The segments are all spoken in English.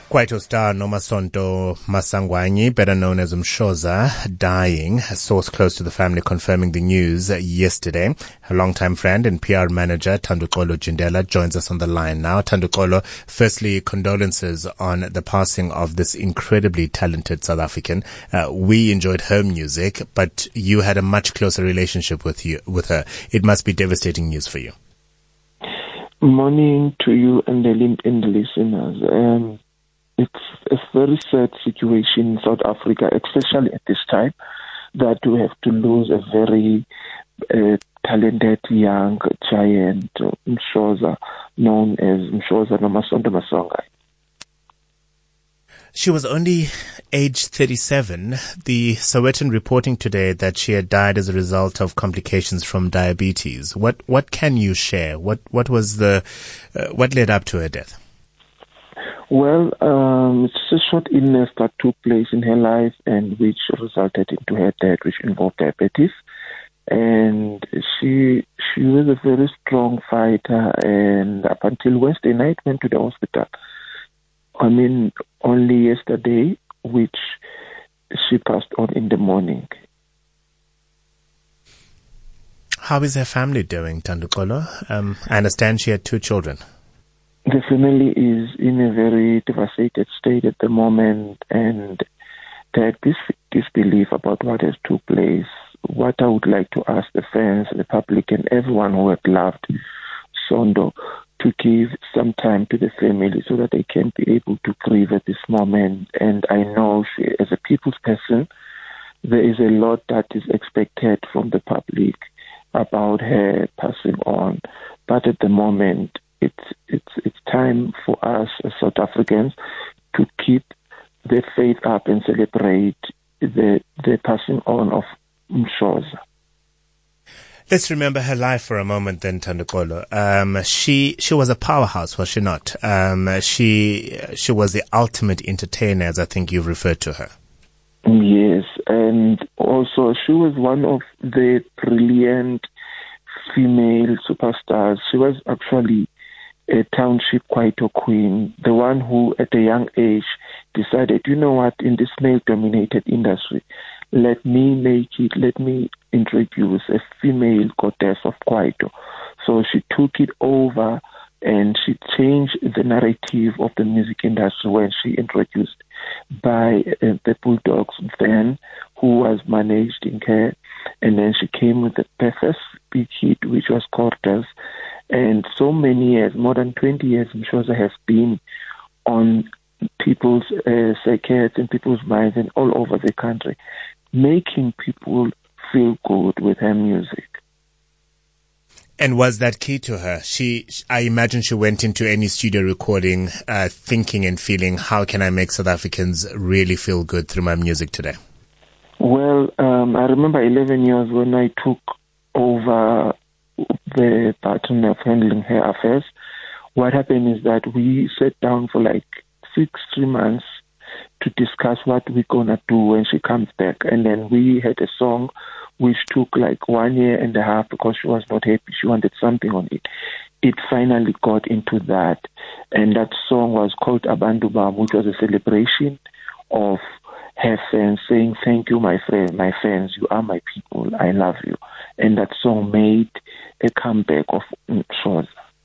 Kwaito star Nomasonto Masangwanyi, better known as Mshoza, dying. A source close to the family confirming the news yesterday. Her longtime friend and PR manager, Thanduxolo Jindela, joins us on the line now. Thanduxolo, firstly, condolences on the passing of this incredibly talented South African. We enjoyed her music, but you had a much closer relationship with her. It must be devastating news for you. Morning to you and the listeners. It's a very sad situation in South Africa, especially at this time, that we have to lose a very talented young giant, Mshoza, known as Mshoza Nomasonto Masangwanyi. She was only age 37. The Sowetan reporting today that she had died as a result of complications from diabetes. What can you share? What led up to her death? Well, it's a short illness that took place in her life and which resulted into her death, which involved diabetes. And she was a very strong fighter, and up until Wednesday night went to the hospital. Only yesterday, which she passed on in the morning. How is her family doing, Thanduxolo? I understand she had 2 children. The family is in a very devastated state at the moment, and they have this disbelief about what has took place. What I would like to ask the fans, the public, and everyone who had loved Sondo to give some time to the family so that they can be able to grieve at this moment. And I know she, as a people's person, there is a lot that is expected from the public about her passing on. But at the moment, it's time for us as South Africans to keep the faith up and celebrate the passing on of Mshoza. Let's remember her life for a moment then, Thanduxolo. She was a powerhouse, was she not? She was the ultimate entertainer, as I think you've referred to her. Yes, and also she was one of the brilliant female superstars. She was actually a township Kwaito queen, the one who at a young age decided, you know what, in this male-dominated industry, let me introduce a female goddess of Kwaito. So she took it over and she changed the narrative of the music industry when she introduced by the Bulldogs then, who was managed in care. And then she came with the first big hit, which was Quarters. And so many years, more than 20 years, Mshoza has been on people's circuits and people's minds and all over the country, making people feel good with her music. And was that key to her? I imagine she went into any studio recording thinking and feeling, how can I make South Africans really feel good through my music today? Well, I remember 11 years when I took over the pattern of handling her affairs. What happened is that we sat down for like 3 months to discuss what we're gonna do when she comes back. And then we had a song which took like 1.5 years because she was not happy. She wanted something on it. It finally got into that. And that song was called Abantu Bam, which was a celebration of her fans saying, thank you, my fans, you are my people, I love you. And that song made a comeback of Mshoza.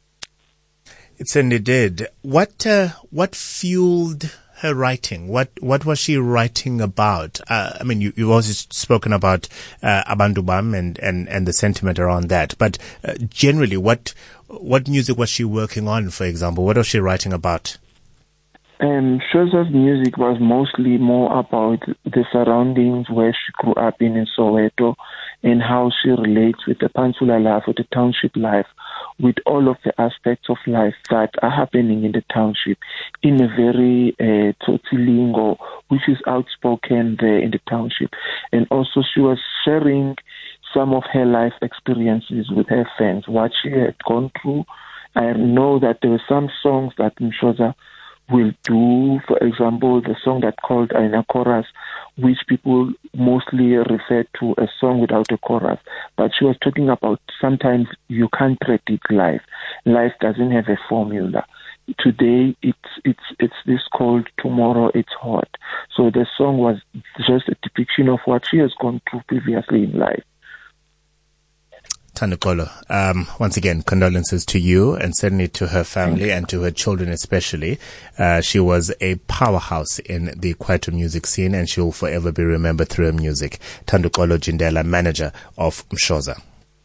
It certainly did. What fueled her writing? What was she writing about? You've also spoken about Abantu Bam and the sentiment around that. But generally, what music was she working on, for example? What was she writing about? Mshoza's music was mostly more about the surroundings where she grew up in Soweto, and how she relates with the Pantula life, with the township life, with all of the aspects of life that are happening in the township in a very Tsotsi-lingo, which is outspoken there in the township. And also she was sharing some of her life experiences with her fans, what she had gone through. I know that there were some songs that Mshoza will do, for example, the song that called Aina Chorus, which people mostly refer to a song without a chorus. But she was talking about sometimes you can't predict life. Life doesn't have a formula. today it's this cold, tomorrow it's hot. So the song was just a depiction of what she has gone through previously in life. Thanduxolo, once again, condolences to you and certainly to her family and to her children especially. She was a powerhouse in the Kwaito music scene and she will forever be remembered through her music. Thanduxolo Jindela, manager of Mshoza.